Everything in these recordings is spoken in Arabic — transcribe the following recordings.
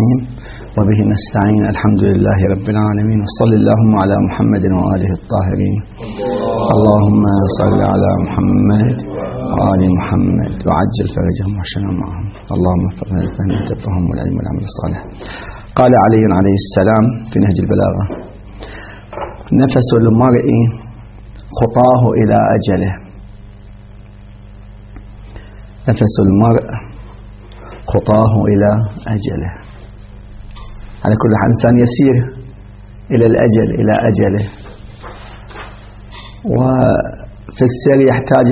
الرحيم وبه نستعين الحمد لله رب العالمين وصلى اللهم على محمد وآله الطاهرين. اللهم صل على محمد وآل محمد وعجل فرجهم واشفنا معهم. اللهم وفقنا للفهم والتفهم والعلم والعمل الصالح. قال علي عليه السلام في نهج البلاغة: نفس المرء خطاه إلى أجله. نفس المرء خطاه إلى أجله. على كل حال الإنسان يسير إلى الأجل، إلى أجله، وفي السير يحتاج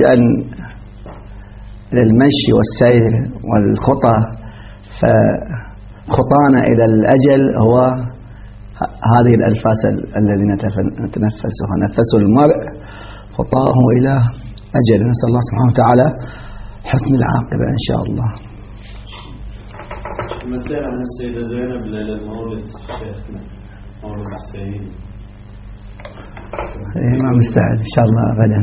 إلى المشي والسير والخطى، فخطانا إلى الأجل هو هذه الأنفاس الذي نتنفسها. نفس المرء خطاه إلى أجل. نسأل الله سبحانه وتعالى حسن العاقبة إن شاء الله. مثل عن السيدة زينب ليلة المولد شيخنا، مولد السيد. ما مستعد إن شاء الله غدا.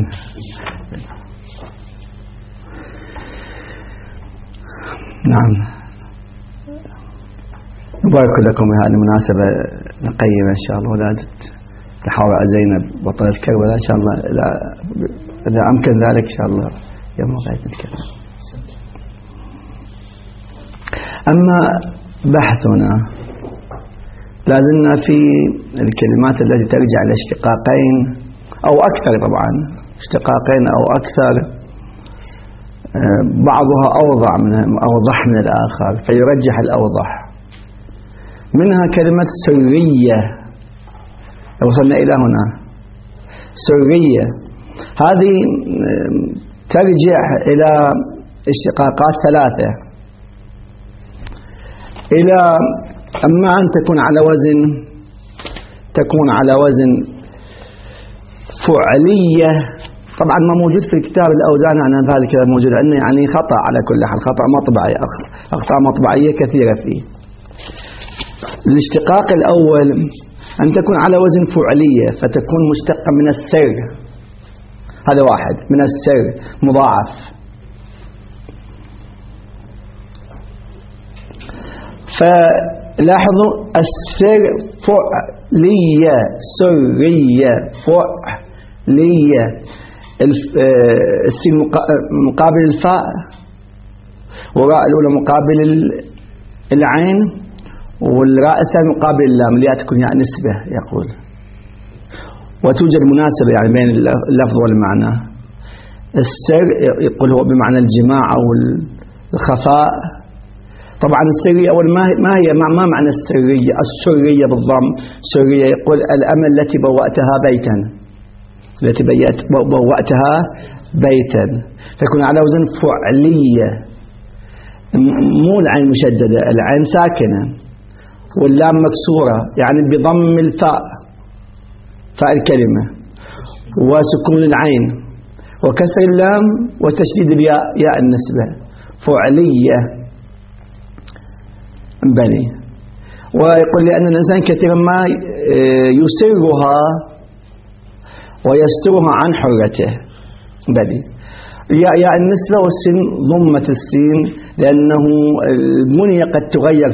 نعم، نبارك لكم بهذه المناسبة القيمة إن شاء الله، ولادة الحوراء زينب بطلة كربلاء إن شاء الله، إذا أمكن ذلك إن شاء الله يوم غاية الكلام. أما بحثنا لازلنا في الكلمات التي ترجع إلى اشتقاقين أو أكثر، طبعا اشتقاقين أو أكثر، بعضها أوضح من الآخر فيرجح الأوضح. منها كلمة سرية، وصلنا إلى هنا. سرية هذه ترجع إلى اشتقاقات ثلاثة، إلى أما أن تكون على وزن فعلية. طبعا ما موجود في الكتاب الأوزان، أنا ذلك موجود عندنا، يعني خطأ على كل حال، خطأ مطبعي، أخطاء مطبعية كثيرة فيه. الاشتقاق الأول أن تكون على وزن فعلية، فتكون مشتقة من السر. هذا واحد، من السر مضاعف. فلاحظوا السر فعلية، سرية، فعلية. السين مقابل الفاء، والراء الأولى مقابل العين، والراء الثانية مقابل اللام، اللي تكون يعني نسبة يقول. وتوجد مناسبة يعني بين اللفظ والمعنى. السر يقول هو بمعنى الجماع أو الخفاء. طبعا السرية أول ما معنى السرية؟ السرية بالضم، سرية يقول الأمة التي بوأتها بيتا، التي بوأتها بيتا، فيكون على وزن فعلية. مو العين مشددة، العين ساكنة واللام مكسورة، يعني بضم الفاء، فاء الكلمة، وسكون العين وكسر اللام وتشديد الياء، ياء النسبة. فعلية بني. ويقول لأن الإنسان كثيرا ما يسرها ويسترها عن حرته بني. ياء النسبة، والسين ضمة السين، لأنه المنية قد تغير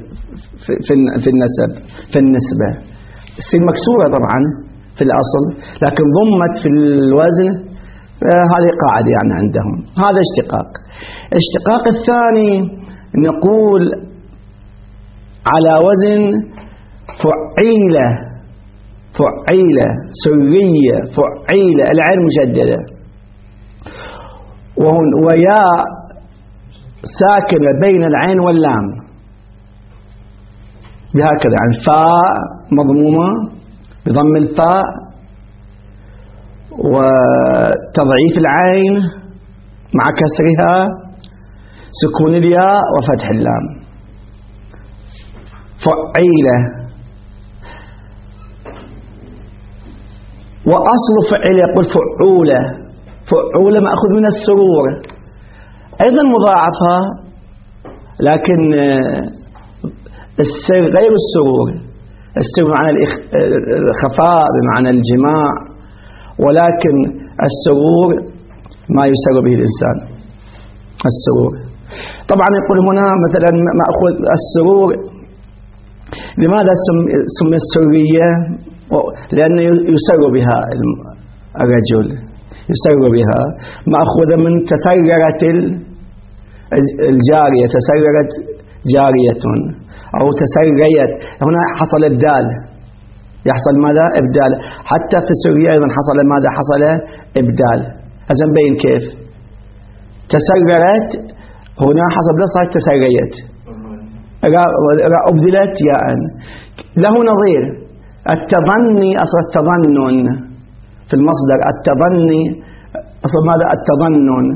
في النسبة. السين مكسورة طبعا في الأصل، لكن ضمت في الوزن، هذه قاعدة يعني عندهم. هذا اشتقاق. الاشتقاق الثاني نقول على وزن فعيلة، فعيلة، سرية، فعيلة، العين مشددة، وياء ساكنة بين العين واللام، بهكذا يعني فاء مضمومة بضم الفاء وتضعيف العين مع كسرها، سكون الياء وفتح اللام. فعيلة. وأصل فعيلة يقول فعولة، فعولة مأخذ من السرور، أيضا مضاعفة، لكن السر غير السرور. السر بمعنى الخفاء، بمعنى الجماع، ولكن السرور ما يسر به الإنسان. السرور طبعا يقول هنا مثلا مأخذ السرور لماذا سمي السرية؟ لأنه يسر بها الرجل، يسر بها، مأخوذة من تسررت الجارية، تسررت جارية أو تسريت. هنا حصل إبدال، يحصل ماذا؟ إبدال. حتى في سوريا أيضا حصل ماذا؟ حصل إبدال. هذا مبين كيف تسررت، هنا حصل لا صارت تسريت، أبدلت يعني. له نظير التظني، أصل التظنن في المصدر، التظني أصل ماذا؟ التظنن.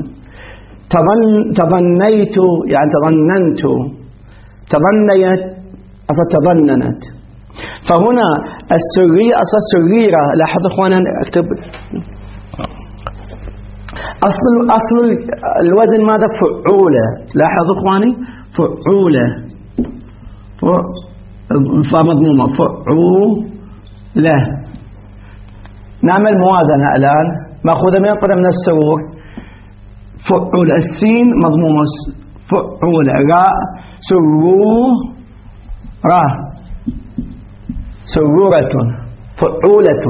تظنيت يعني تظننت، تظنيت أصل تظننت. فهنا السرية أصل سريرة. لاحظوا اخوانا، اكتب أصل الوزن ماذا؟ فعولة. لاحظوا اخواني، فعولة، فمضمومة، فعولة. نعمل موازنة الآن، مأخوذة من قدم من السرور، فعولة، السين مضمومة، فعولة، راء سرورة، سرورة، فعولة.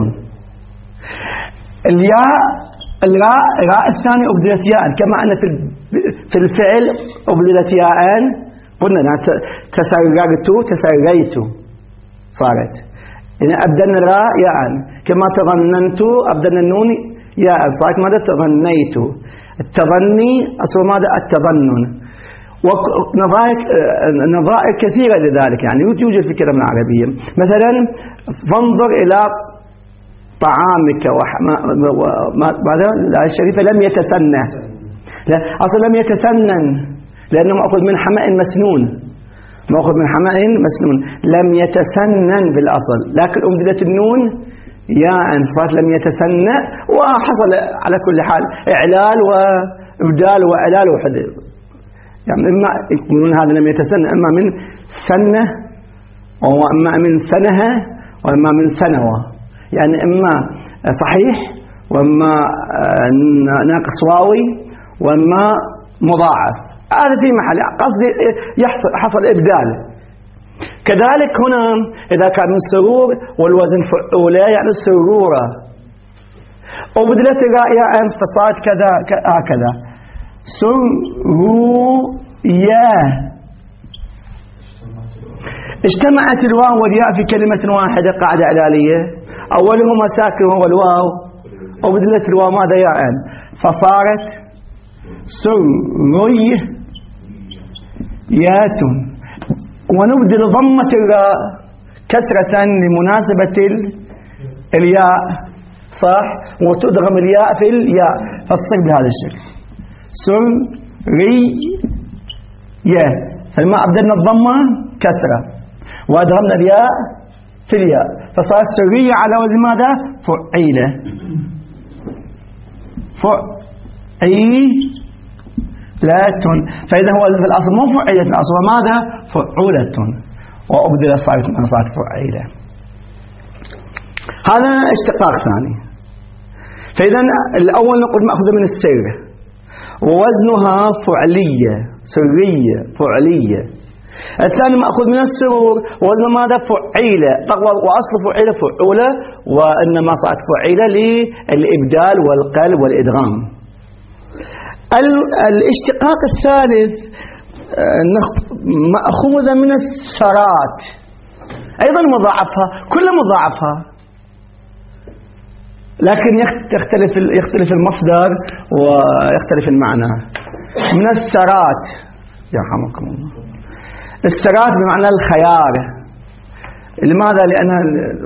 الراء الثاني أبدلت ياء، كما أن في الفعل أبدلت ياء. قلنا تسررت، تسريت صارت. يعني أبدلنا الراء ياء، كما تظننت أبدلنا النون ياء، صارت ماذا؟ تظنيت. التظني أصل ماذا؟ التظنن. ونظائر كثيرة لذلك، يعني يوجد في الكلام العربية. مثلا فانظر إلى طعامك وماذا؟ الشريفة لم يتسنى، لا أصلا لم يتسنن، لأنه مأخذ من حماء مسنون، مأخذ من حماء مسنون، لم يتسنن بالأصل، لكن أبدلت النون ياء، صارت لم يتسنى. وحصل على كل حال إعلال وإبدال وإعلال وحدث، يعني إما يقولون هذا لم يتسنى، إما من سنة، وإما من سنة، وإما من سنوة، يعني إما صحيح وإما ناقص واوي وإما مضاعف. هذا في محل قصدي حصل إبدال. كذلك هنا إذا كان من سرور والوزن فعولة يعني سرورة، وبدلت الراء فصارت كذا هكذا، سرورية. اجتمعت الواو والياء في كلمة واحدة، قاعدة إعلالية، أولهما ساكن وهو الواو، وبدلت الواو ماذا؟ ياء، فصارت سريات. ونبدل ضمة الراء كسرة لمناسبة الياء، صح، وتدغم الياء في الياء، فتصير بهذا الشكل سرية. فلما أبدلنا الضمة كسرة وأدغمنا الياء في الياء، فصارت سرية على وزن ماذا؟ فعيلة، فعيلة. فإذا هو في الأصل مو فعيلة، الأصل ماذا؟ فعولة، وأبدل صارت فعيلة. هذا اشتقاق ثاني. فإذا الأول نقول مأخوذ من السر، ووزنها فعلية، سرية، فعلية. الثاني مأخوذ من السرور، ووزن ماذا؟ فعيلة، وأصل فعيلة فعولة، وإنما صارت فعيلة للإبدال والقلب والإدغام. الاشتقاق الثالث مأخوذة من السرات، أيضا مضاعفها، كل مضاعفها، لكن يختلف المصدر ويختلف المعنى. من السرات، يرحمكم الله، السرات بمعنى الخيار. لماذا؟ لأنها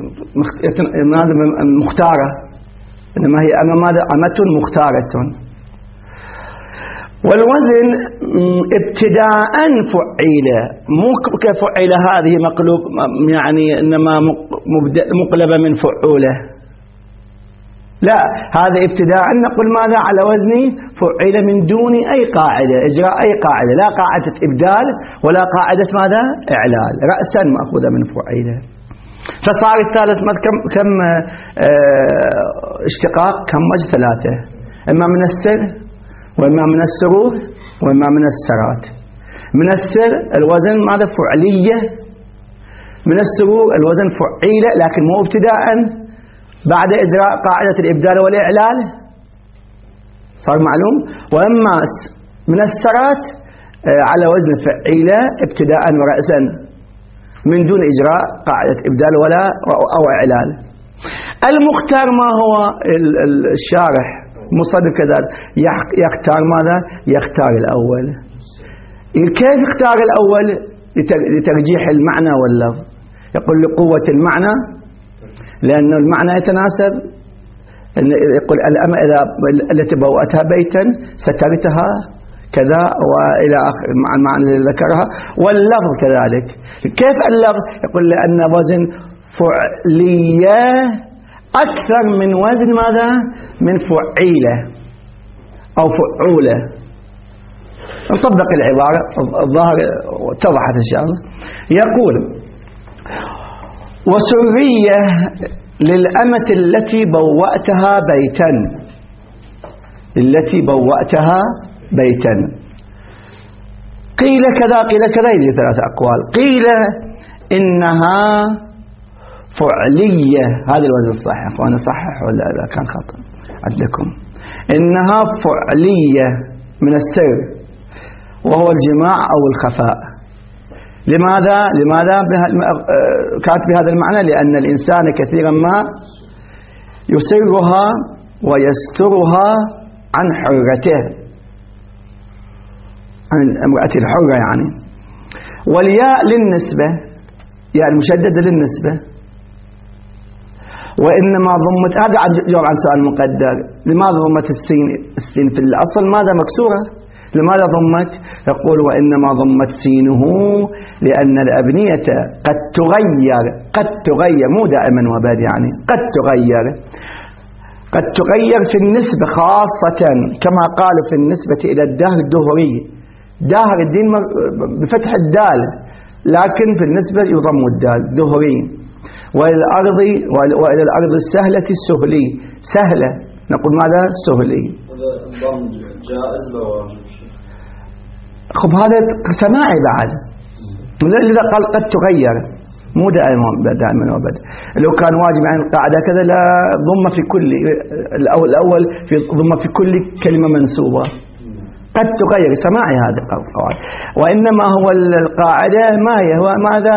مختارة، إنما هي أمة مختارة. والوزن ابتداء فعيلة، مو كفعيلة هذه مقلوب، يعني إنما مقلبة من فعولة، لا، هذا ابتداء نقول ماذا؟ على وزن فعيلة من دون أي قاعدة، إجراء أي قاعدة، لا قاعدة إبدال ولا قاعدة ماذا؟ إعلال، رأسا مأخوذة من فعيلة. فصار الثالث كم اشتقاق؟ كم وجه؟ ثلاثة، إما من السر، وإما من السرور، وإما من السرات. من السر الوزن ماذا؟ فعلية، من السرور الوزن فعيل، لكن مو ابتداء بعد إجراء قاعدة الإبدال والإعلال، صار معلوم. وأما من السرات على وزن فعيلة ابتداء ورأسا من دون إجراء قاعدة إبدال ولا أو إعلال. المختار ما هو الشارح مصدر كذلك يختار ماذا؟ يختار الأول. كيف اختار الأول؟ لترجيح المعنى واللفظ. يقول لقوة المعنى، لأن المعنى يتناسب. يقول الأمة التي بوأتها بيتا سترتها كذا وإلى آخر مع المعنى الذي ذكرها. واللفظ كذلك. كيف اللفظ؟ يقول لأن وزن فعلية أكثر من وزن ماذا؟ من فعيلة أو فعولة. نطبق العبارة الظاهر اتضحت إن شاء الله. يقول وسرية للأمة التي بوأتها بيتا، التي بوأتها بيتا. قيل كذا قيل كذا، يجي ثلاثة أقوال. قيل إنها فعلية، هذا الوزن الصحيح أخوانا، صحح ولا إذا كان خطأ عندكم. إنها فعلية من السر وهو الجماع أو الخفاء. لماذا كانت بهذا المعنى؟ لأن الإنسان كثيرا ما يسرها ويسترها عن حرته، عن امرأته الحرة يعني. والياء للنسبة، يعني المشددة للنسبة. وإنما ضمت، هذا جواب عن سؤال مقدر، لماذا ضمت السين في الأصل ماذا مكسورة؟ لماذا ضمت؟ يقول وإنما ضمت سينه لأن الأبنية قد تغير مو دائما وبعد، يعني قد تغير في النسبة، خاصة كما قالوا في النسبة إلى الدهر الدهري، دهر الدين بفتح الدال، لكن في النسبة يضم الدال دهري. وإلى الأرض السهلة السهلي، سهلة نقول ماذا؟ سهلي. الضم جائز لو خب هذا سماعي بعد، لذا قال قد تغير مو دائما وابدا. لو كان واجب عن القاعدة كذا لا ضم في كل الأول في ضم في كل كلمة منسوبة. قد تغير سماعي هذا القواعد. وإنما هو القاعدة ما هي؟ هو ماذا؟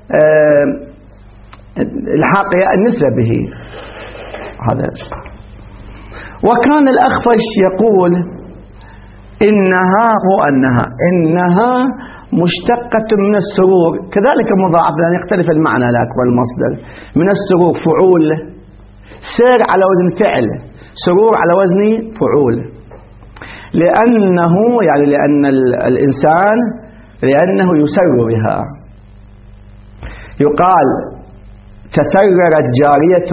الحاق النسبة به هذا. وكان الأخفش يقول إنها مشتقة من السرور، كذلك مضاعف لأن يختلف المعنى لك والمصدر. من السرور فعول، سر على وزن فعل، سرور على وزن فعول. لأنه يعني لأن الإنسان لأنه يسر بها. يقال تسررت جارية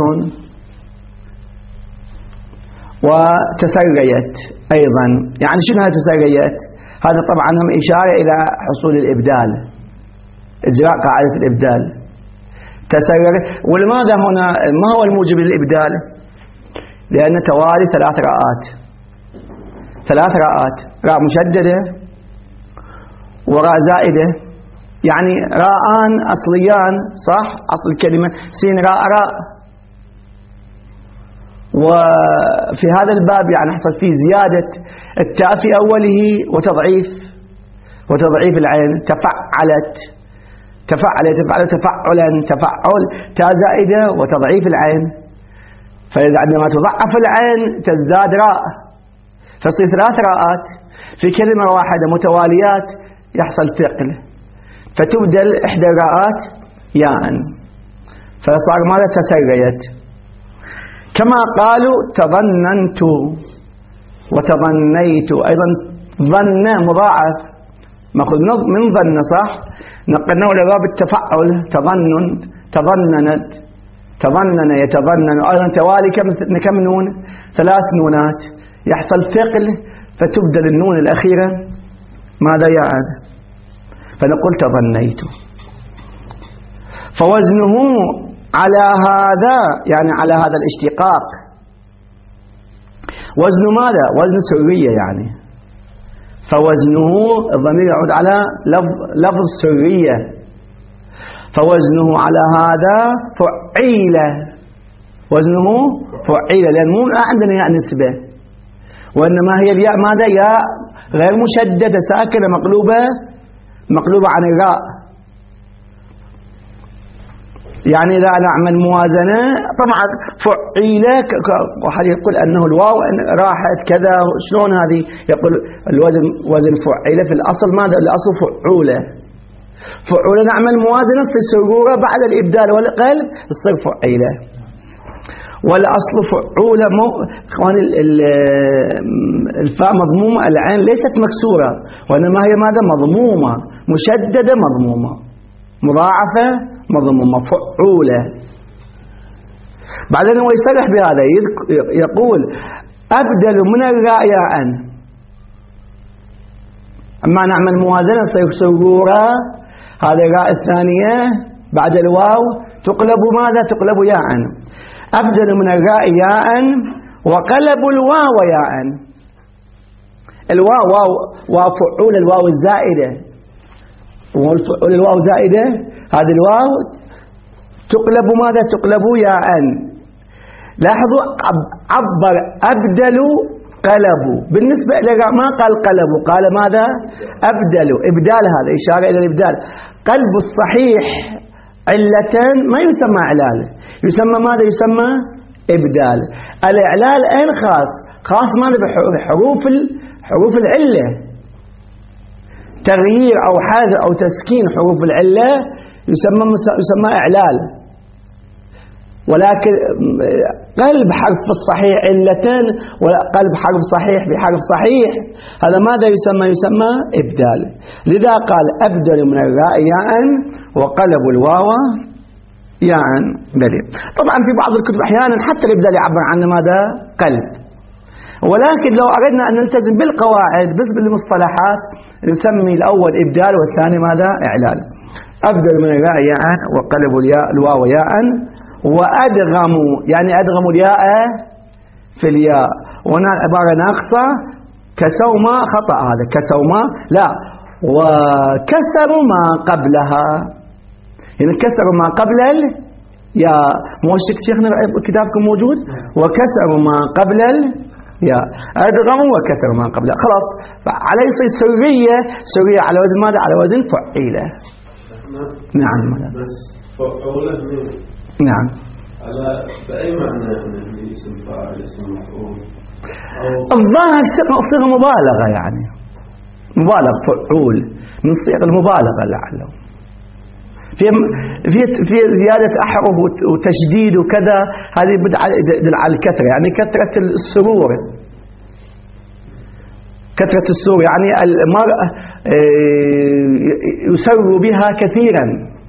وتسريت أيضا، يعني شنو هذا تسريت؟ هذا طبعا هم إشارة إلى حصول الإبدال، إجراء قاعدة الإبدال. تسرر. ولماذا هنا ما هو الموجب للإبدال؟ لأن توالي ثلاث راءات، راء مشددة وراء زائدة، يعني راءان أصليان صح؟ أصل الكلمة سين راء. وفي هذا الباب يعني حصل فيه زيادة التاء في أوله وتضعيف العين. تفعلت تفعلا تفعل، تاء زائدة وتضعيف العين. فإذا عندما تضعف العين تزداد راء، فتصير ثلاث راءات في كلمة واحدة متواليات، يحصل ثقل، فتبدل إحدى الراءات ياء، فصار ماذا؟ تسريت. كما قالوا تظننت وتظنيت، أيضا ظن مضاعف مأخذ من ظن صح؟ نقلناه إلى باب التفعل، تظنن يتظنن، أيضا توالي كم نون؟ ثلاث نونات، يحصل ثقل فتبدل النون الأخيرة ماذا يعني؟ فنقول تظنيت. فوزنه على هذا يعني على هذا الاشتقاق وزن ماذا؟ وزن سرية يعني. فوزنه الضمير يعود على لفظ سرية. فوزنه على هذا فعيل، وزنه فعيل، لأن مو عندنا ياء نسبة، وإنما هي الياء ماذا؟ ياء غير مشددة ساكنة مقلوبة عن الراء. يعني إذا نعمل موازنة طبعا فعيلة، واحد يقول أنه الواو راحت كذا، شلون هذه؟ يقول الوزن وزن فعيلة في الأصل ماذا؟ الأصل فعولة. فعولة نعمل موازنة تصير سرورة بعد الإبدال والقلب تصير فعيلة. والأصل فعولة الفاء مضمومة، العين ليست مكسورة، وإنما هي ماذا؟ مضمومة، مشددة مضمومة، مضاعفة مضمومة، فعولة. بعدين هو يصرح بهذا، يقول أبدل من الراء ياء. أما نعمل موازنة تصير سرورة، هذه الراء الثانية بعد الواو تقلب ماذا؟ تقلب ياء. أبدل من الراء ياء وقلب الواو ياء. الواو واو فعول، الواو الزائدة، الواو زائدة، هذه الواو تقلب ماذا؟ تقلب ياء. لاحظوا عبر أبدلوا قلبوا، بالنسبة للراء ما قال قلبوا، قال ماذا؟ أبدلوا، إبدال، هذا إشارة إلى الإبدال. قلب الصحيح علة ما يسمى إعلال، يسمى ماذا؟ يسمى إبدال. الإعلال أين خاص؟ خاص ماذا؟ بحروف العلة، تغيير أو حذف أو تسكين حروف العلة يسمى إعلال. ولكن قلب حرف الصحيح علتين، وقلب حرف صحيح بحرف صحيح، هذا ماذا يسمى؟ يسمى إبدال. لذا قال أبدل من الراء ياء وقلب الواو ياء بلي. طبعا في بعض الكتب أحيانا حتى الإبدال يعبر عنه ماذا؟ قلب. ولكن لو أردنا أن نلتزم بالقواعد بس بالمصطلحات نسمي الأول إبدال والثاني ماذا؟ إعلال. أبدل من الراء ياء وقلب الواو ياء، وأدغموا، يعني أدغموا الياء في الياء، وهنا عبارة ناقصة، كسوا ما، خطأ هذا، كسوا ما لا، وكسروا ما قبلها، يعني كسروا ما قبل الياء. موشك شيخنا كتابكم موجود؟ وكسروا ما قبل الياء، أدغموا وكسروا ما قبلها، خلاص على يصير سرية على وزن ماذا؟ على وزن فعيلة. نعم بس فعولة نعم. على بأي معنى من اسم فاعل اسم مفعول؟ الظاهر صيغة مبالغة، يعني مبالغ، فعول من صيغ المبالغة لعله، في زيادة أحرف وتشديد وكذا، هذه يدل على الكثرة، يعني كثرة السرور، كثرة السرور، يعني المرأة يسر بها كثيرا.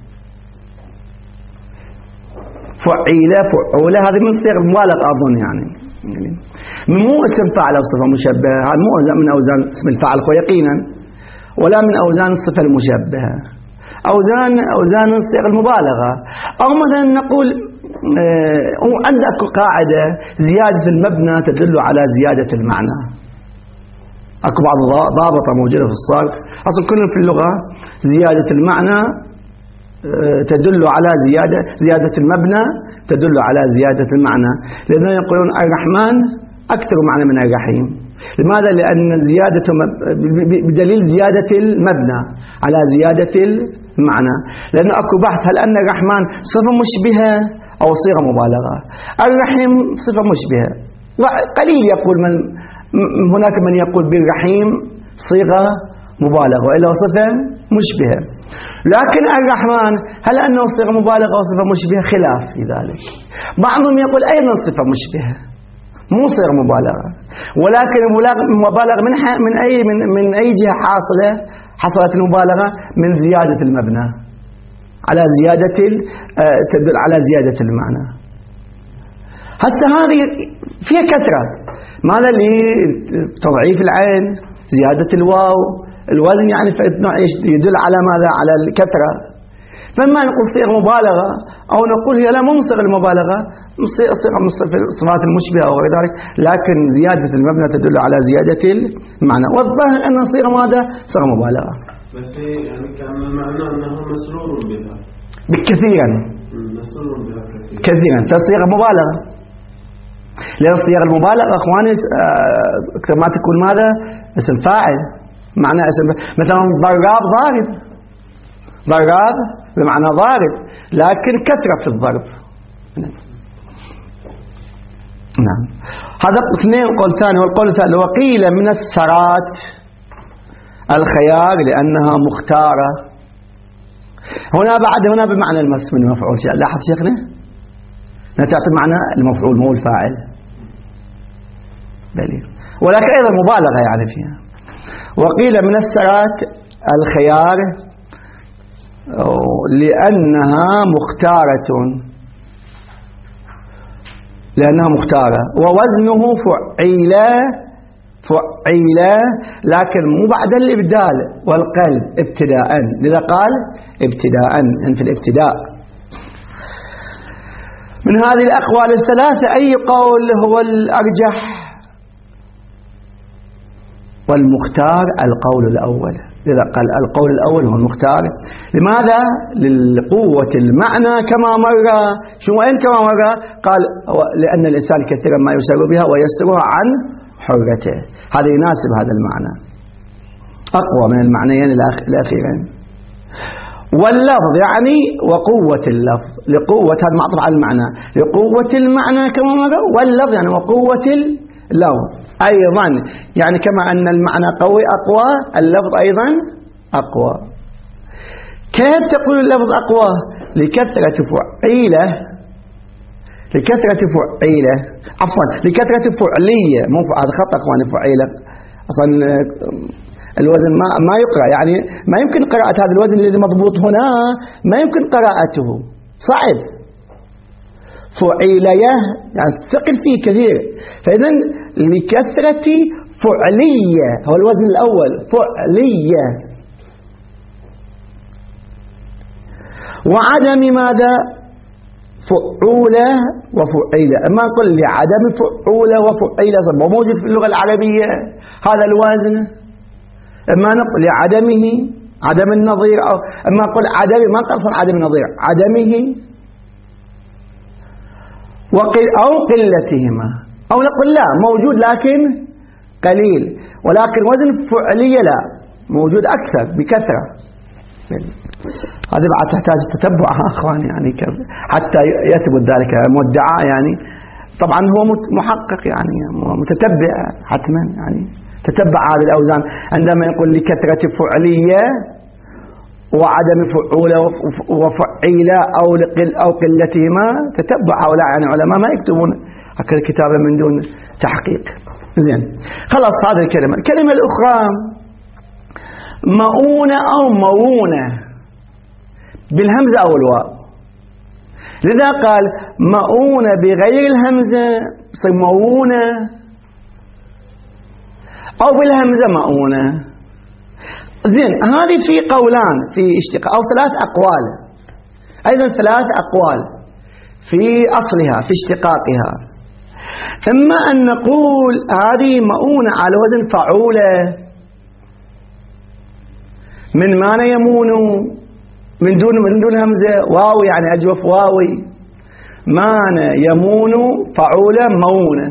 فعيلة فعولة هذه من صيغ المبالغة أظن، يعني مو اسم فاعل أو صفة مشبهة، هذا مو من أوزان اسم الفاعل يقينا، ولا من أوزان الصفة المشبهة، أوزان صيغ المبالغة. أو مثلا نقول عندك قاعدة زيادة المبنى تدل على زيادة المعنى، أكو بعض ضابطة موجودة في الصرف، أصلا كلهم في اللغة زيادة المعنى تدل على زيادة المبنى تدل على زيادة المعنى. لأنه يقولون الرحمن أكثر معنى من الرحيم. لماذا؟ لأن زيادة بدليل زيادة المبنى على زيادة المعنى. لأنه أكو بحث هل أن الرحمن صفة مشبهة أو صيغة مبالغة؟ الرحيم صفة مشبهة، قليل يقول هناك من يقول بالرحيم صيغة مبالغة وإلا صفة مشبهة. لكن الرحمن هل أنه صيغة مبالغة أو صفة مشبهة؟ خلاف في ذلك. بعضهم يقول أيضا صفة مشبهة مو صيغة مبالغة، ولكن المبالغة من أي جهة حصلت المبالغة؟ من زيادة المبنى على زيادة تدل على زيادة المعنى. هسه هذه فيها كثرة، ماذا؟ لتضعيف العين، زيادة الواو، الوزن، يعني يدل على ماذا؟ على الكثرة. فما نقول صيغة مبالغة أو نقول هي لا مو صيغة المبالغة، صيغة من الصفات المشبهة وغير ذلك، لكن زيادة المبنى تدل على زيادة المعنى، والظاهر أن صيغة ماذا؟ صيغة مبالغة. بس يعني كان المعنى أنه مسرور بها. كثيرا كثيرا فالصيغة مبالغة، لأن الصيغة المبالغة أخواني كما تكون ماذا؟ اسم فاعل، معنى اسم مثلا ضراب ضارب، ضراب بمعنى ضارب، لكن كثرة في الضرب. نعم. هذا اثنين. قول ثاني والقول الثالث وقيل من السرات الخيار لأنها مختارة. هنا بمعنى المس من المفعول. لاحظ شيخنا نتعطي معنى المفعول مو الفاعل بلي، ولكن أيضا مبالغة يعني فيها. وقيل من السرات الخيار لأنها مختارة، لأنها مختارة، ووزنه فعيلة، فعيلة لكن مو بعد الإبدال والقلب ابتداء، لذا قال ابتداء في الابتداء. من هذه الأقوال الثلاثة أي قول هو الأرجح؟ والمختار القول الأول، لذا قال القول الأول هو المختار. لماذا؟ للقوة المعنى كما مر. شو وين كما مر؟ قال لأن الإنسان كثيرا ما يسر بها ويسترها عن حرته، هذا يناسب هذا المعنى، أقوى من المعنيين الأخيرين. واللفظ يعني وقوة اللفظ، لقوة هذا معطوف على المعنى، لقوة المعنى كما مر، واللفظ يعني وقوة اللفظ أيضا، يعني كما أن المعنى قوي أقوى اللفظ أيضا أقوى. كيف تقول اللفظ أقوى؟ لكثرة فعيلة، لكثرة فعيلة، عفوا لكثرة فعلية، مو هذا خطأ أخواني، فعيلة أصلا الوزن ما يقرأ، يعني ما يمكن قراءة هذا الوزن الذي مضبوط هنا، ما يمكن قراءته، صعب. فعيلية يعني ثقل فيه كثير، فإذا لكثرة فعلية هو الوزن الأول، فعلية. وعدم ماذا؟ فعولة وفعيلة. أما نقول لعدم فعولة وفعيلة موجود في اللغة العربية هذا الوزن، أما نقول لعدمه عدم النظير، أو أما نقول عدم، ما قصر عدم النظير، عدمه أو قلتهما، أو نقول لا موجود لكن قليل، ولكن وزن فعلية لا موجود أكثر بكثرة. هذه بعد تحتاج تتبع أخواني يعني حتى يثبت ذلك مدعى، يعني طبعا هو محقق يعني متتبع حتما، يعني تتبع هذه الأوزان عندما يقول لكثرة فعلية وعدم فعولة وفعيلة أو قلتهما، تتبع هؤلاء يعني علماء ما يكتبون هكذا كتابة من دون تحقيق. زين خلاص هذه الكلمة. الكلمة الأخرى مؤونة أو مؤونة بالهمزة أو الواو، لذا قال مؤونة بغير الهمزة صير مؤونة، أو بالهمزة مؤونة. زين هذه في قولان في اشتقاق، أو ثلاث أقوال أيضا، ثلاث أقوال في أصلها في اشتقاقها. إما أن نقول هذه مؤونة على وزن فعولة، من معنى يمون من دون همزة، واو يعني أجوف واوي، معنى يمون فعولة مؤونة،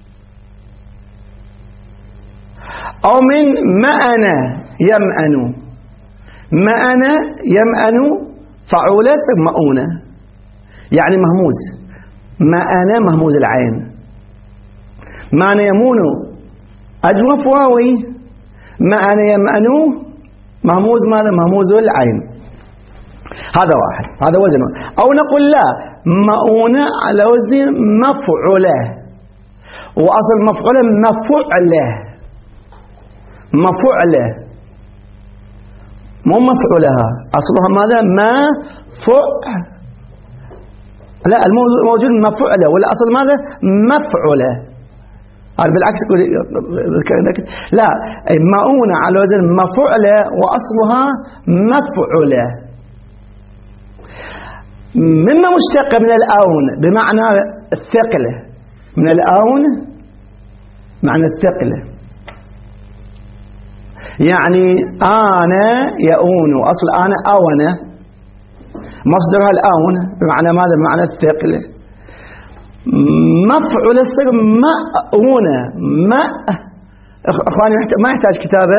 أو من مأنة يمأن، مأنة يمأن فعولة مؤونة، يعني مهموز، مأنة مهموز العين، معنى يمون أجوف واوي، معنى يمأن مهموز ماذا؟ مهموز العين. هذا واحد، هذا وزنه. أو نقول لا مؤونة على وزن مفعولة، وأصل مفعولة مفعلة، مفعلة مو مفعولها، أصلها ماذا؟ لا الموجود مفعلة، ولا أصل ماذا؟ مفعولة. بالعكس لا مؤونة على وزن مفعلة وأصلها مفعولة، مما مشتق من الأون بمعنى الثقلة، من الأون معنى الثقلة، يعني أنا يؤون، أصل أنا أونة، مصدرها الآون بمعنى ماذا؟ بمعنى الثقل. مفعول الصيغ مأونة. أخواني ما يحتاج كتابة.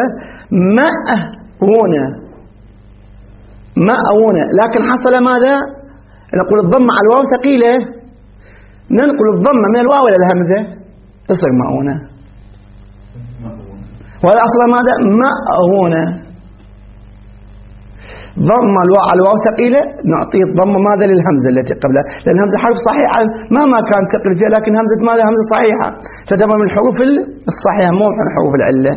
مأونة، لكن حصل ماذا؟ نقول الضمة على الواو ثقيلة، ننقل الضمة من الواو إلى الهمزة تصير مأونة. وهذا أصلا ماذا؟ مأونة. ضمة على الواو ثقيلة، نعطي الضمة ماذا؟ للهمزة التي قبلها، لأن الهمزة حرف صحيح مهما كان ثقل فيها، لكن همزة ماذا؟ همزة صحيحة، تعتبر من الحروف الصحيحة مو من حروف العلة.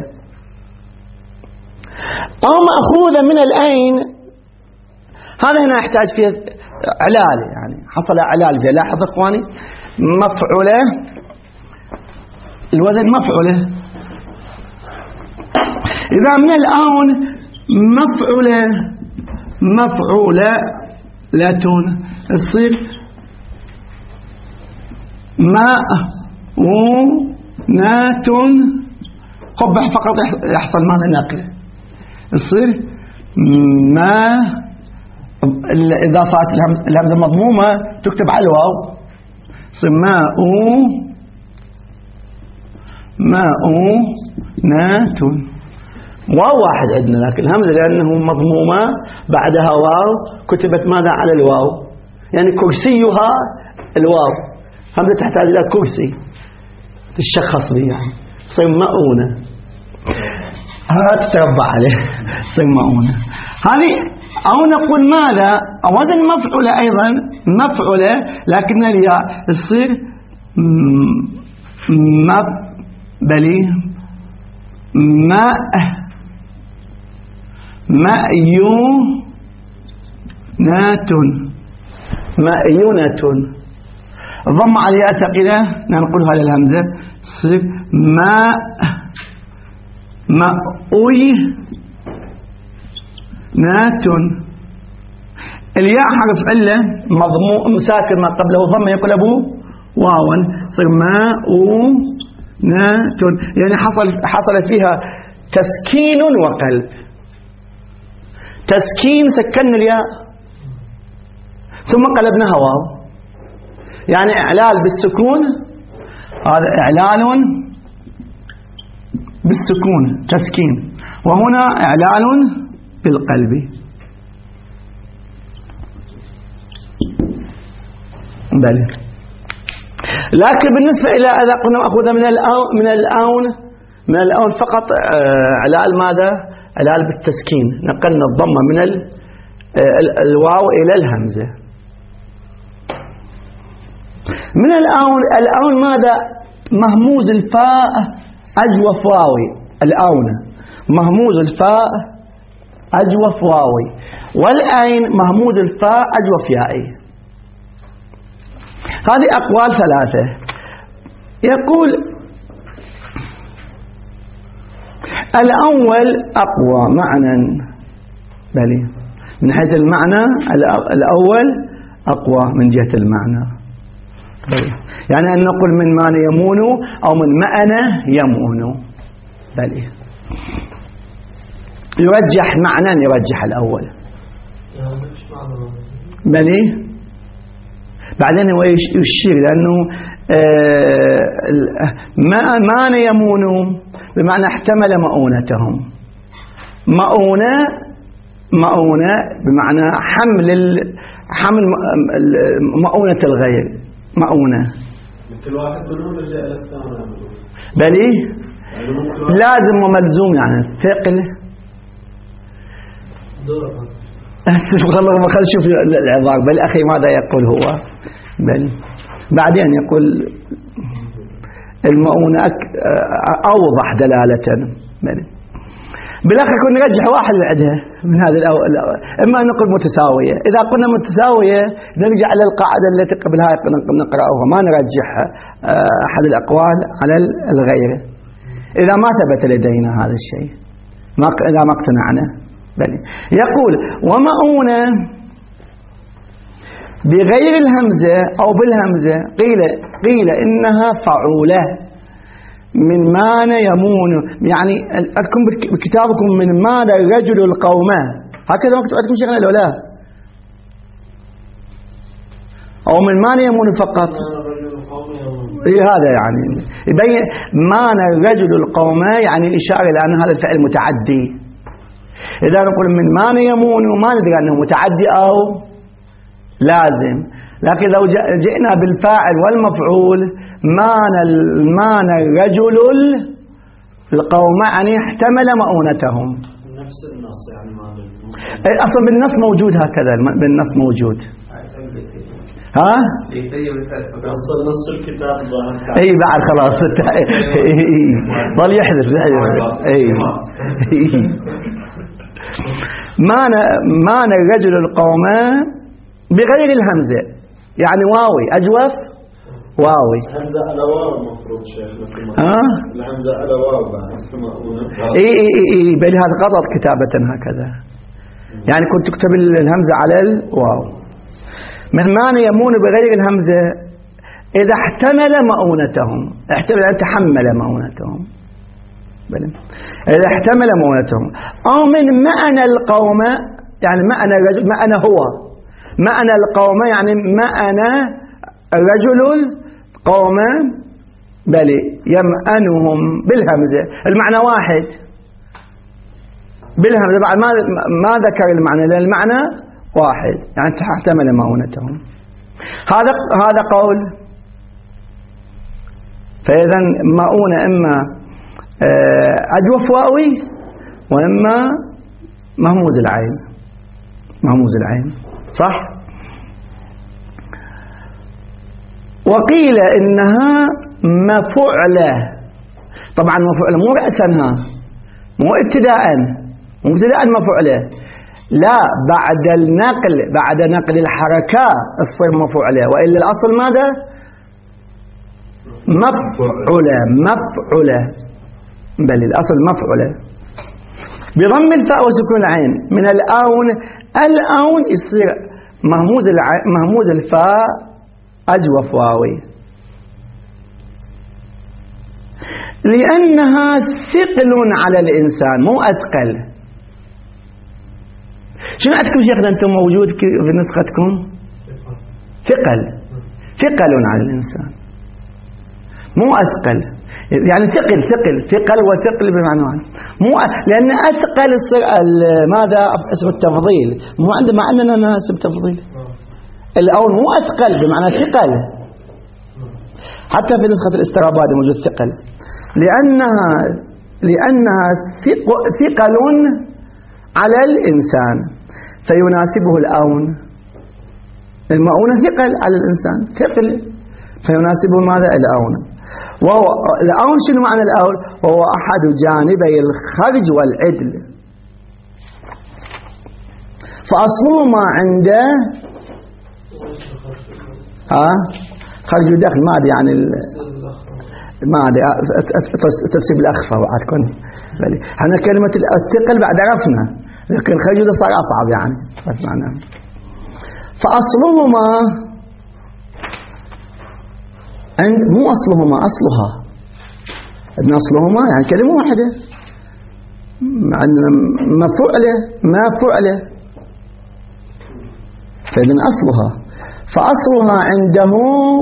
أو مأخوذة من الأين، هذا هنا يحتاج فيه علال، يعني حصل علال فيه. لاحظ إخواني، مفعولة الوزن مفعولة. إذا من الآون مفعولة لا تون تصير ماء قبح فقط يحصل ماذا؟ نقل. تصير ما إذا صارت الهمزة مضمومة تكتب على الواو، تصير ماء واو واحد عندنا، لكن الهمزة لأنه مضمومة بعدها واو كتبت ماذا؟ على الواو، يعني كرسيها الواو، همزة تحتاج إلى كرسي تشخص به، يعني تصير مؤونة. هذا تتربع عليه تصير مؤونة. هذه أو نقول ماذا؟ وزن مفعولة أيضا، مفعولة لكن الياء تصير مأيونة. ضم على الياء ثقيلة ننقلها للهمزة تصير مأوينة. الياء حرف علة مضموم ساكن ما قبله ضم يقول أبو واوا، تصير ماءونة، يعني حصل فيها تسكين وقلب. تسكين سكن الياء ثم قلبناها واو، يعني إعلال بالسكون، هذا إعلال بالسكون تسكين، وهنا إعلال بالقلب. بل لكن بالنسبة إلى إذا قلنا مأخوذة من الآون فقط إعلال ماذا؟ إعلال بالتسكين، نقلنا الضمة من الواو إلى الهمزة. من الآون ماذا؟ مهموز الفاء أجوف واوي. الآون مهموز الفاء أجوف واوي، والآين مهموز الفاء أجوف يائي. هذه أقوال ثلاثة. يقول الأول أقوى معنى، بل من حيث المعنى الأول أقوى من جهة المعنى، يعني أن نقول من مان يمون أو من مأنة يمون. بل يرجح معنى، يرجح الأول. بل بعدين هو يشير لأنه مان يمون بمعنى احتمل مؤونتهم. مؤونة بمعنى حمل مؤونة الغير، مؤونة. كل واحد منهم اللي على الثاني. بلي لازم وملزوم، يعني ثقل. ما خل شوف العبارة. بل أخي ماذا يقول هو؟ بل بعدين يقول المؤونة أوضح دلالة. بل بالآخر كنا نرجح واحد بعدها من هذه إما أن نقول متساوية. إذا قلنا متساوية نرجع على القاعدة التي قبلها نقرأها، ما نرجح أحد الأقوال على الغير إذا ما ثبت لدينا هذا الشيء، إذا ما اقتنعنا. بل يقول ومؤونة بغير الهمزة أو بالهمزة قيل إنها فعولة من مان يمون، يعني أذكر بكتابكم من مان الرجل القوم، هكذا مكتوب عندكم شيخنا الأولى. أو من معنى يمون فقط. هذا يعني يبين معنى الرجل القوم، يعني الإشارة إلى أن هذا الفعل متعدي. إذا نقول من معنى يمون وما ندري أنه متعدي أو لازم، لكن لو جئنا بالفاعل والمفعول معنى الرجل القوم يعني احتمل مؤونتهم. نفس النص يعني أصلا بالنص موجود هكذا، بالنص موجود. ها؟ أصل نص الكتاب اي بعد خلاص ظل يحذف اي معنى الرجل القوم بغير الهمزة، يعني واوي أجوف واوي. الهمزة على واو المفروض شيخنا. الهمزة على واو بعد. اي بل هذا غلط كتابة هكذا، يعني كنت تكتب الهمزة على الواو. من معنى يمون بغير الهمزة إذا احتمل مؤونتهم، احتمل أن تحمل مؤونتهم، إذا احتمل مؤونتهم، أو من معنى القوم يعني معنى الرجل، معنى هو معنى القوم يعني معنى الرجل القوم بل يمأنهم بالهمزة، المعنى واحد بالهمزة، بعد ما ذكر المعنى لأن المعنى واحد يعني تحتمل مؤونتهم. هذا قول. فإذا مؤونة إما أجوف واوي وإما مهموز العين، مهموز العين صح. وقيل إنها مفعلة، طبعا مفعلة مو رأسا، مو ابتداء مفعلة، لا بعد النقل، بعد نقل الحركات تصير مفعلة، وإلا الأصل ماذا؟ مفعلة بل الأصل مفعلة بضم الفاء وسكون العين. من الآون يصير مهموز الفاء أجوف واوي، لأنها ثقل على الإنسان مو أثقل. شنو عندكم شيخنا أنتم موجود في نسختكم؟ ثقل على الإنسان مو أثقل، يعني ثقل وثقل بمعنى واحد، مو لأن أثقل ماذا اسم التفضيل، مو عندما أننا اسم تفضيل. الأول مو أثقل بمعنى ثقل، حتى في نسخة الاسترابادي موجود ثقل، لأنها ثقل على الإنسان فيناسبه الأون. المؤونة ثقل على الإنسان، ثقل فيناسبه ماذا؟ الأون. وهو الأون شنو معنى الأون؟ وهو أحد جانبي الخرج والعدل، فأصله ما عنده خرج ودخل، ما أدري يعني ما أدري تفسير الأخفى وعدكم. احنا كلمة الثقل بعد عرفنا، لكن خرج ده صار أصعب يعني معناه. فأصلهما مو أصلهما، أصلها، إن أصلهما يعني كلمة واحدة، ما فعله فإذن أصلها. فأصلها عنده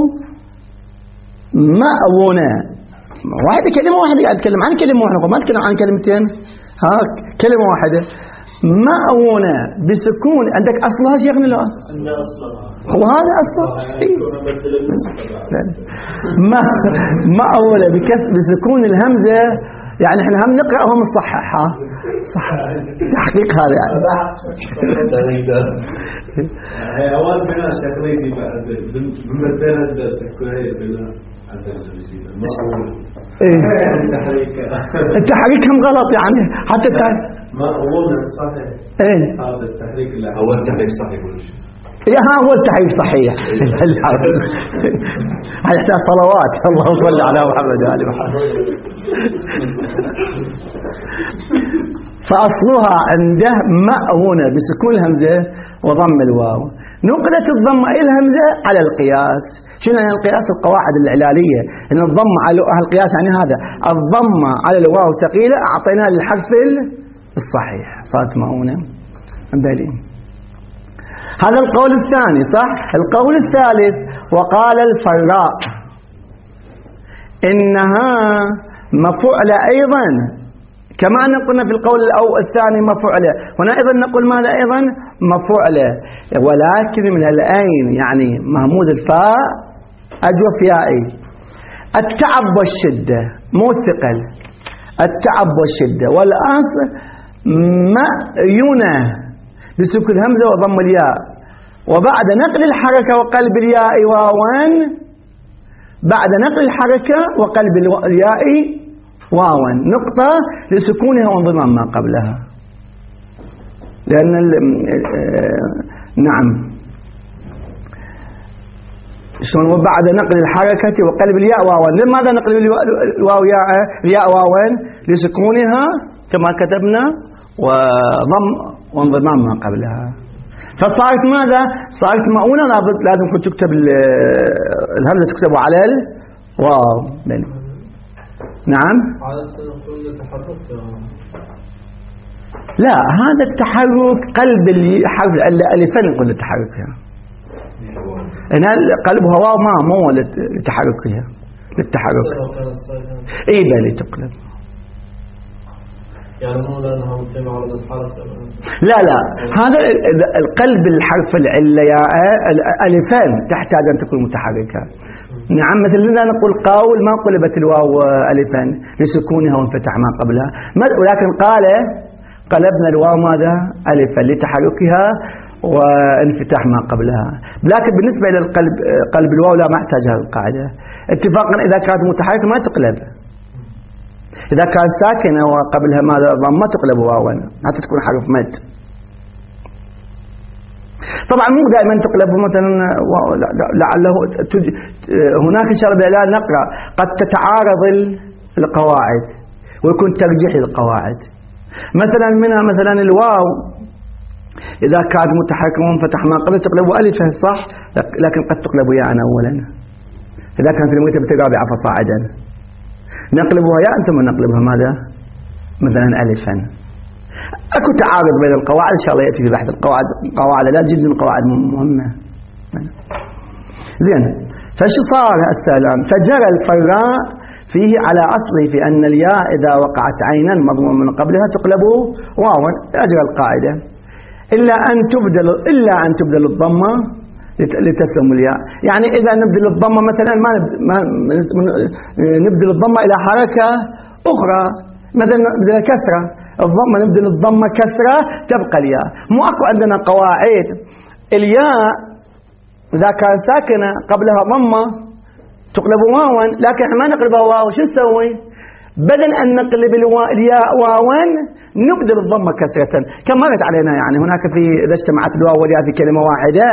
مأونة واحدة، كلمة واحدة، قاعد أتكلم عن كلمة واحدة ما أتكلم عن كلمتين، كلمة واحدة مأونة بسكون. عندك أصلها شيخنا؟ لا هو هذا أصله مأونة بسكون الهمزة، يعني احنا هم نقرأ وهم نصححها صح تحقيق هذا يعني. أول بنا شكلي بمثلة سكوية بنا التحريك هم غلط يعني، حتى مأونة صحيح. هذا التحريك اللي هو التحريك صحيح ولا شيء؟ هو التحريك صحيح. على احتاج صلوات، اللهم صل على محمد وآل محمد. فأصلها عنده مأونة بسكون الهمزة وضم الواو. نقلت الضم إلى الهمزة على القياس. شنو يعني القياس؟ القواعد العلالية، إن الضم على القياس يعني هذا الضم على الواو ثقيلة أعطيناها للحرف الصحيح، صارت مأونة. بلي هذا القول الثاني صح. القول الثالث وقال الفراء إنها مفعلة أيضا، كما أن قلنا في القول الثاني مفعلة، هنا أيضا نقول ماذا أيضا مفعلة، ولكن من الأين يعني مهموز الفاء أجوف يائي. التعب والشدة مو الثقل، التعب والشدة، والأصل مأيونة بسكون الهمزة وضم الياء، وبعد نقل الحركة وقلب الياء واوا، بعد نقل الحركة وقلب الياء واوا نقطة لسكونها وانضمام ما قبلها، لأن نعم شلون وبعد نقل الحركة وقلب الياء واوا. لماذا نقل الواو الياء واوا؟ لسكونها كما كتبنا وانضمام ما قبلها. فصارت ماذا؟ صارت مؤونة، لازم تكتب الهمزة تكتب على الواو. نعم لا، هذا التحرك قلب الحرف الألفين نقول التحرك هنا قلبها واو ما مو لتحركها للتحرك. اي بلي تقلب يعني مو لأنها مجتمع على الحركة. لا هذا القلب الحرف العلة يا ألفان تحتاج أن تكون متحركة. نعم مثل لنا نقول قول ما قلبت الواو ألفان لسكونها وانفتح ما قبلها، ولكن قلبنا الواو ماذا ألفا لتحركها وانفتاح ما قبلها. لكن بالنسبة إلى قلب الواو لا ما احتاج هذه القاعدة اتفاقا. إذا كانت متحركة ما تقلب، إذا كان ساكنة وقبلها ماذا ضمة تقلب واوا حتى تكون حرف مد. طبعا مو دائما تقلب، مثلا لعله هناك إن شاء الله لا نقرأ قد تتعارض القواعد ويكون ترجيح للقواعد. مثلا منها مثلا الواو إذا كانت متحركة وانفتح ما قبل تقلب ألفا صح، لكن قد تقلب ياء أولا إذا كانت المرتبة الرابعة فصاعدا نقلبها ياء ثم نقلبها ماذا مثلا ألفا. أكو تعارض بين القواعد إن شاء الله يأتي في بحث القواعد لا جدا قواعد مهمة. زين فشو صار السلام؟ فجرى الفراء فيه على أصله في أن الياء إذا وقعت عينا مضموم من قبلها تقلب واوا، أجرى القاعدة إلا أن تبدل الضمة لتسلم الياء. يعني إذا نبدل الضمة مثلا ما نبدل الضمة إلى حركة أخرى، مثلا نبدل كسرة الضمة، نبدل الضمة كسرة تبقى الياء. مو أكو عندنا قواعد الياء إذا كان ساكنة قبلها ضمة تقلب واوا، لكن ما نقلبها واو. شو نسوي؟ بدل أن نقلب الياء واوا نبدل الضمة كسرة كما مرت علينا. يعني هناك في إذا اجتمعت الواو والياء في كلمة واحدة،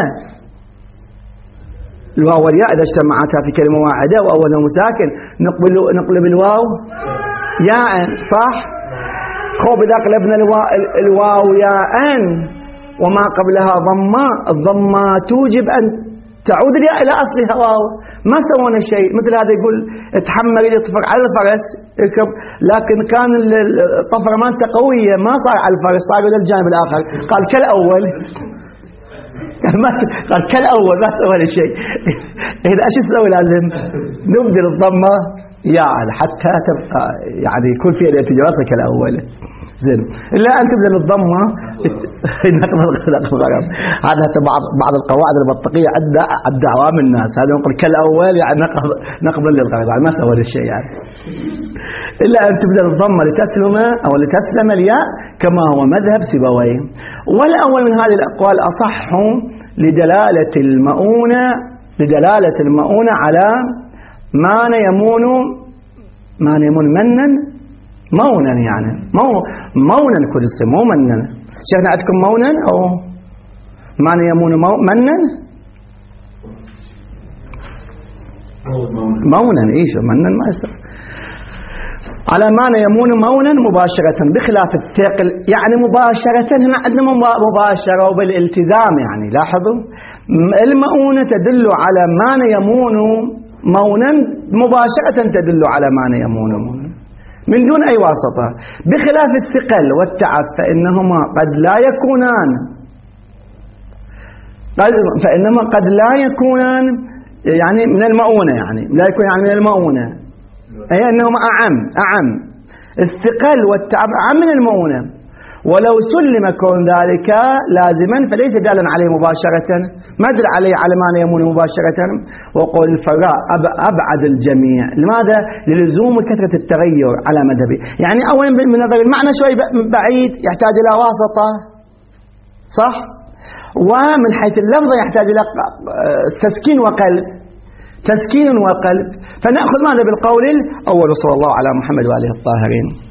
الواو والياء إذا اجتمعتها في كلمة واحدة وأولهم ساكن نقلب الواو ياء صح. خوب إذا قلبنا الواو ياء وما قبلها ضمة، الضمة توجب أن تعود الياء إلى أصلها واو. ما سوونا شيء. مثل هذا يقول اتحمل يطفق على الفرس اركب، لكن كان الطفرة مالته قوية ما صار على الفرس، صار إلى الجانب الآخر. قال كالأول قال كالأول ما سوى شيء. إذا إيش نسوي؟ لازم نبدل الضمة ياء حتى تبقى يعني يكون فيها الاتجارات كالأول. زين إلا أن تبدل الضمة هذا بعض القواعد المنطقية عند عوام الناس. هذا يقول كالأول يعني نقبل للغرض ما سوى شيء يعني. إلا أن تبدل الضمة لتسلم الياء كما هو مذهب سيبويه. والأول من هذه الأقوال أصح لدلالة المؤونة على ما يمون منا مونا، يعني مونا كل اسم مو منا. شيخنا عندكم مونا أو ما يمون منا؟ مونا إيش منا ما يصير. على ما يمون مونا مباشرة بخلاف الثقل، يعني مباشرة هنا عندنا مباشرة وبالالتزام. يعني لاحظوا المؤونة تدل على ما يمون مونا مباشرة، تدل على ما يمون مونا من دون أي واسطة، بخلاف الثقل والتعب فإنهما قد لا يكونان فإنما قد لا يكونان يعني من المؤونة، يعني لا يكون يعني من المؤونة، أي أنهما أعم الثقل والتعب أعم من المؤونة. ولو سلم كون ذلك لازما فليس دالا عليه مباشرة، ما دل عليه على ما يمون مباشرة. وقل الفراء أبعد الجميع. لماذا؟ للزوم كثرة التغير على مذهبي. يعني أولا من نظر المعنى شوي بعيد يحتاج إلى واسطة، صح؟ ومن حيث اللفظ يحتاج إلى تسكين وقلب. فنأخذ ماذا بالقول الأول. صلى الله على محمد وآله الطاهرين.